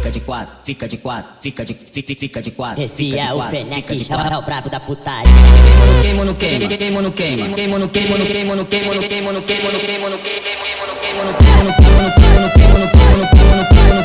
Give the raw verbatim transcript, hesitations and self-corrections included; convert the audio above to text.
fica de quatro, fica de quatro, fica de fica, fica de quatro. Esse é o Fenech, é o brabo da putaria. Queimo no queima, queimo no queima, queimo no queimo no queimo no queimo no queimo no queimo no queimo no queimo no queimo no queimo no queimo no queimo no queimo no queimo no queimo no queimo no queimo no